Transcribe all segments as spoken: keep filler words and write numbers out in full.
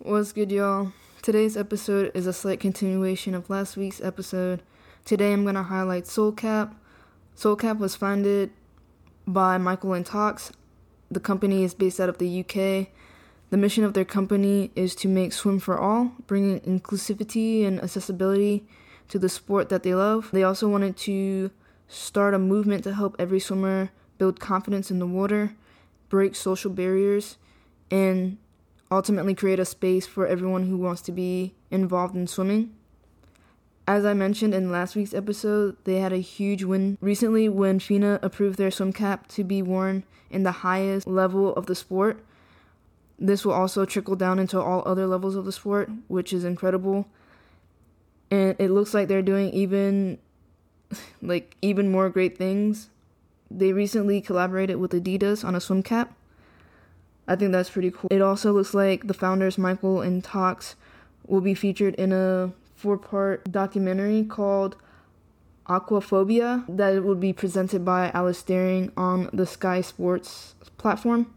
What's good, y'all? Today's episode is a slight continuation of last week's episode. Today I'm going to highlight SoulCap. SoulCap was founded by Michael and Tox. The company is based out of the U K. The mission of their company is to make swim for all, bringing inclusivity and accessibility to the sport that they love. They also wanted to start a movement to help every swimmer build confidence in the water, break social barriers, and ultimately create a space for everyone who wants to be involved in swimming. As I mentioned in last week's episode, they had a huge win recently when FINA approved their swim cap to be worn in the highest level of the sport. This will also trickle down into all other levels of the sport, which is incredible. And it looks like they're doing even like even more great things. They recently collaborated with Adidas on a swim cap. I think that's pretty cool. It also looks like the founders, Michael and Tox, will be featured in a four-part documentary called Aquaphobia that will be presented by Alice Daring on the Sky Sports platform.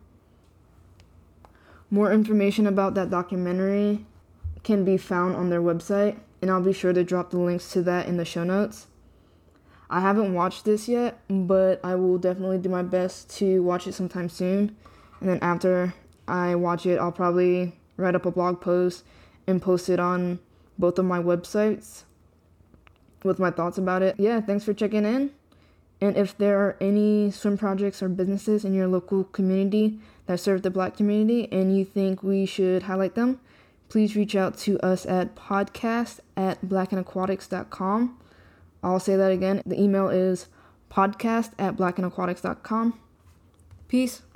More information about that documentary can be found on their website, and I'll be sure to drop the links to that in the show notes. I haven't watched this yet, but I will definitely do my best to watch it sometime soon. And then after I watch it, I'll probably write up a blog post and post it on both of my websites with my thoughts about it. Yeah, thanks for checking in. And if there are any swim projects or businesses in your local community that serve the Black community and you think we should highlight them, please reach out to us at podcast at blackandaquatics dot com. I'll say that again. The email is podcast at blackandaquatics dot com. Peace.